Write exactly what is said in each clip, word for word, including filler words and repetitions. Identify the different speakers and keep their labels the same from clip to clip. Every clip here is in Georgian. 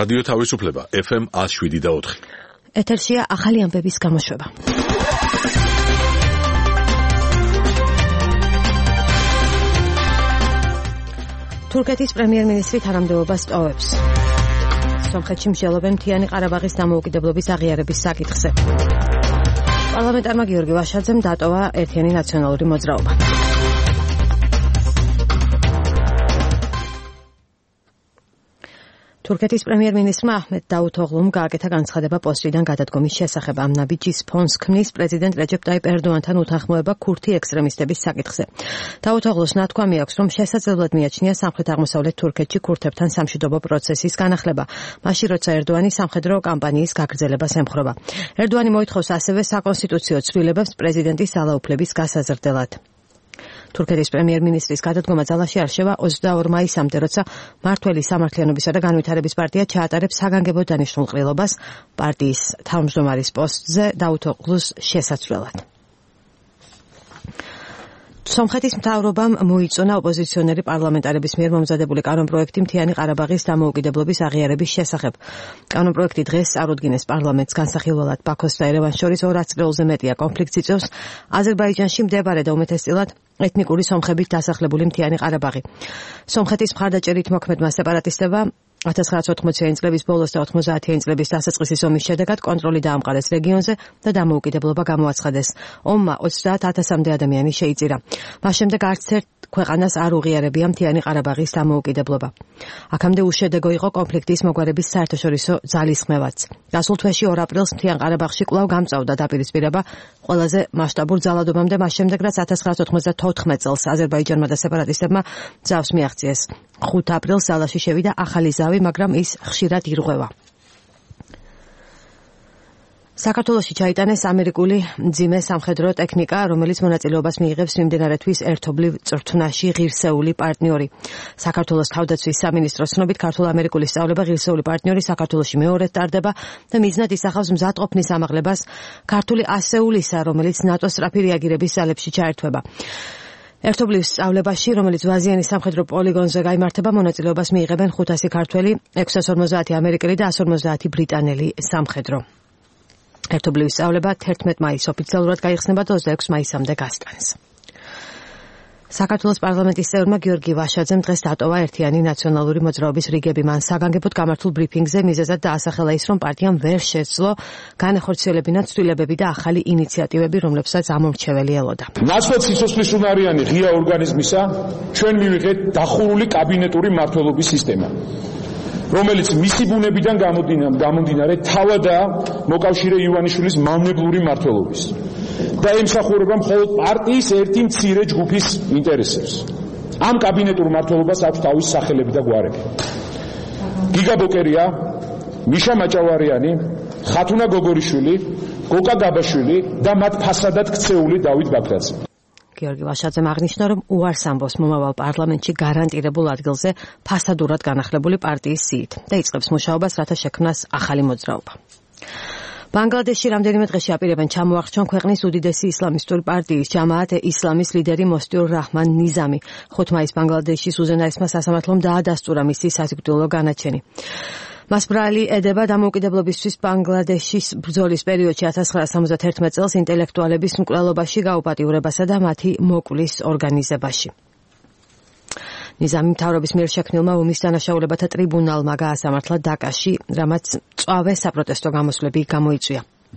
Speaker 1: რადიო თავისუფლება ეფ ემ one oh seven და four.
Speaker 2: ეთერშია ახალი ამბების გამოშვება. თურქეთის პრემიერ-მინისტრი თანამდებობას ტოვებს. სომხეთში მსჯელობენ მთიანი ყარაბაღის დამოუკიდებლობის აღიარების საკითხზე. პარლამენტარმა გიორგი ვაშაძემ დატოვა ერთიანი ნაციონალური მოძრაობა. თურქეთის პრემიერ-მინისტრმა აჰმედ დაუთოღლუმ გააკეთა განცხადება პოსტიდან გადადგომის შესახებ. ამ ნაბიჯის ფონს ქმნის პრეზიდენტ რეჯეპ ტაიპ ერდოანთან უთანხმოება ქურთი ექსტრემისტების საკითხზე. დაუთოღლუს ნათქვამი აქვს, რომ შესაძლებლად მიაჩნია სამხრეთ-აღმოსავლეთ თურქეთში ქურთებთან სამშვიდობო პროცესის განახლება, მაშინ როცა ერდოანი სამხედრო კამპანიის გაგრძელებას ემხრობა. ერდოანი მოითხოვს ასევე საკონსტიტუციო ცვლილებებს პრეზიდენტის ძალაუფლების გასაზრდელად. თურქეთის პრემიერ-მინისტრის გადადგომა ძალაში არჩევა ოცდაორ მაისამდე, როცა მართველი სამართლიანობისა და განვითარების პარტია ჩაატარებს საგანგებო დანიშნულ ყრილობას პარტიის თავმჯდომარის პოსტზე დაუთოღლუს შესაცვლელად. სომხეთის მთავრობამ მოიწონა ოპოზიციონერი პარლამენტარების მიერ მომზადებული კანონპროექტი მთიანი ყარაბაღის დამოუკიდებლობის აღიარების შესახებ. კანონპროექტი დღეს წარუდგინეს პარლამენტს. განსახილველად ბაქოს და ერევანს შორის ორ ათწლეულზე მეტია კონფლიქტს იწვევს აზერბაიჯანში მდებარე და უმეტესწილად ეთნიკური სომხებით დასახლებული მთიანი ყარაბაღი. სომხეთის მხარდაჭერით მოქმედმა სეპარატისტებმა one thousand nine hundred ninety წლების ბოლოს და ninety წლების დასაწყისის ომის შედეგად კონტროლი დაამყარეს რეგიონზე და დამოუკიდებლობა გამოაცხადეს. ომმა ოცდაათ ათასამდე ადამიანი შეიწირა. მას შემდეგ არც ერთ ქვეყანას არ უღიარებია მთიანი ყარაბაღის დამოუკიდებლობა. აქამდე უშედეგო იყო კონფლიქტის მოგვარების საერთაშორისო ძალისხმევაც. გასულ თვეში ორ აპრილს მთიან ყარაბაღში კვლავ გამწვავდა დაპირისპირება ყველაზე მასშტაბურ ძალადობამდე, მას შემდეგ რაც one thousand nine hundred ninety-four წელს აზერბაიჯანმა და სეპარატისტებმა ძავს მიაღწიეს. ხუთ აპრილს ძალაში შევიდა ახალი ზავი, მაგრამ ის ხშირად ირღვევა. საქართველოში ჩაიტანეს ამერიკული მძიმე სამხედრო ტექნიკა, რომელიც მონაწილეობას მიიღებს მიმდებარე თვის ერთობლივ წრთვნაში ღირსეული პარტნიორი. საქართველოს თავდაცვის სამინისტროს ცნობით, ქართულ-ამერიკული სწავლება ღირსეული პარტნიორი საქართველოში მეორედ ტარდება და მიზნად ისახავს მზადყოფნის ამაღლებას ქართული ასეულისა, რომელიც ნატოს სწრაფი რეაგირების ძალებში ჩაერთვება. ერთობლივ სწავლებაში, რომელიც ვაზიანის სამხედრო პოლიგონზე გაიმართება, მონაწილეობას მიიღებენ ხუთასი ქართველი, ექვსას ორმოცდაათი ამერიკელი და εκατს ორმოცდაათი ბრიტანელი სამხედრო. ერთობლივი სწავლება თერთმეტ მაისს ოფიციალურად გაიხსნება და ოცდაექვსი მაისამდე გასტანს. საქართველოს პარლამენტის წევრმა გიორგი ვაშაძემ დღეს დატოვა ერთიანი ნაციონალური მოძრაობის რიგები. მან საგანგებოდ გამართულ ბრიფინგზე მიზეზად დაასახელა ის, რომ პარტიამ ვერ შეძლო განახორციელებინა ცვლილებები და ახალი ინიციატივები, რომლებსაც ამომრჩეველი ელოდა.
Speaker 3: ნაცვლად სიცოცხლის უნარიანი ღია ორგანიზმისა ჩვენ მივიღეთ დახურული კაბინეტური მმართველობის სისტემა, რომელიც მისი ბუნებიდან გამომდინარე თავადაა მოკავშირე ივანიშვილის მავნებლური მმართველობის და ემსახურება მხოლოდ პარტიის ერთი მცირე ჯგუფის ინტერესებს. ამ კაბინეტურ მმართველობას აქვს თავის სახელები და გვარები. გიგა ბოკერია, მიშა მაჭავარიანი, ხათუნა გოგორიშვილი, გოკა გაბაშვილი და მათ ფასადად ქცეული დავით ბაქრაძე.
Speaker 2: გიორგი ვაშაძემ აღნიშნა, რომ უარს ამბობს მომავალ პარლამენტში გარანტირებულ ადგილზე ფასადურად განახლებული პარტიის სიით და იწყებს მუშაობას, რათა შექმნას ახალი მოძრაობა. ბანგლადეშში რამდენიმე დღეში აპირებენ ჩამოახრჩონ ქვეყნის უდიდესი ისლამისტური პარტიის ჯამაათ ისლამის ლიდერი მოსტიურ რაჰმან ნიზამი. ხუთ მაისს ბანგლადეშის უზენაესმა სასამართლომ დაადასტურა მისი სასიკვდილო განაჩენი. მას ბრალი ედება დამოუკიდებლობისთვის ბანგლადეშის ბრძოლის პერიოდში one thousand nine hundred seventy-one წელს ინტელექტუალების მკვლელობაში გაუპატიურებასა და მათი მოკვლის ორგანიზებაში. ნიზამი მთავრობის მიერ შექმნილმა ომის დანაშაულებათა ტრიბუნალმა გაასამართლა დაკაში, რამაც მწვავე საპროტესტო გამოსვლები გამოიწვია.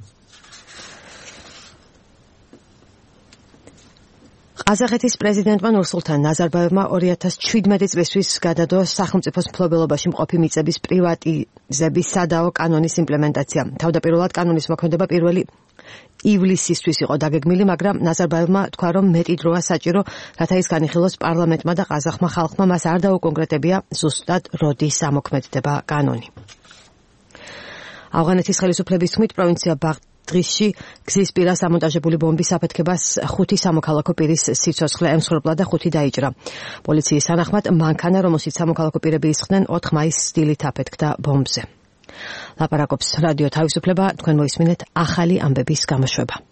Speaker 2: ყაზახეთის პრეზიდენტმა ნურსულთან ნაზარბაევმა two thousand seventeen წლისთვის გადადო სახელმწიფოს მფლობელობაში მყოფი მიწების პრივატიზების სადაო კანონის იმპლემენტაცია. თავდაპირველად კანონის მოქმედება პირველი ივლისისთვის იყო დაგეგმილი, მაგრამ ნაზარბაევმა თქვა, რომ მეტი დროა საჭირო, რათა ის განიხილოს პარლამენტმა და ყაზახმა ხალხმა, მას არ დაუკონკრეტებია ზუსტად როდის ამოქმედდება კანონი. ავღანეთის ხელისუფლების თქმით, პროვინცია ბაღდღისში გზის პირას ამონტაჟებული ბომბის აფეთქებას ხუთი სამოქალაქო პირის სიცოცხლე ემსხვერპლა და ხუთი დაიჭრა. პოლიციის თანახმად მანქანა, რომელშიც სამოქალაქო პირები ისხდნენ, ოთხ მაისს დილით აფეთქდა ბომბზე. ლაპარაკობს რადიო თავისუფლება, თქვენ მოისმინეთ ახალი ამბების გამოშვება.